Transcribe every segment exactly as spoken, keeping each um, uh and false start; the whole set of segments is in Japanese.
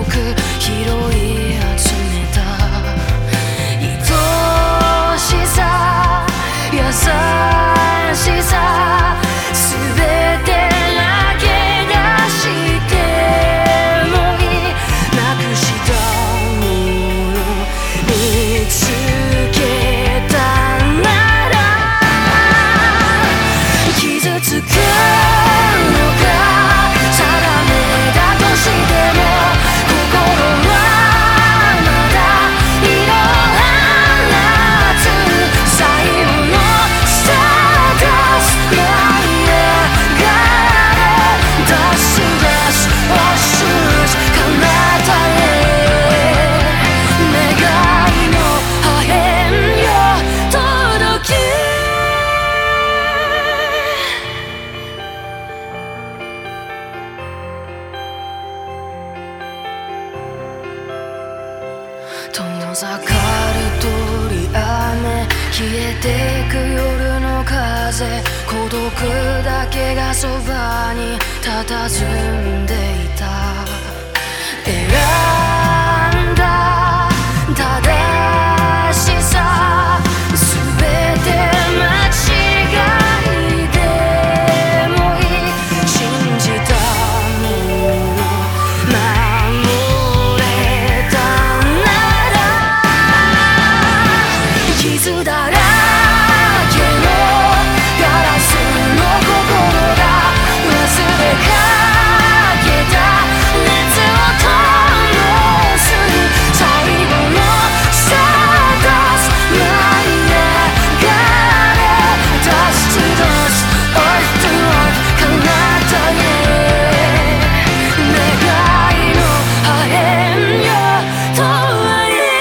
く拾い集めた愛しさ優しさ全て投げ出してもいいなくしたもの見つけたなら傷つく遠ざかる鳥雨消えてく夜の風孤独だけがそばに佇んでいた選んだ正しさ全て間違いでもいい信じたもの守れた傷だらけのガラスの心が忘れかけた熱を灯す最後のスターダスト舞い上がれ Dust to dust Earth to earth 彼方へ願いの破片よとはいえ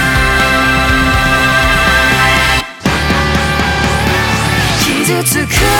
傷つく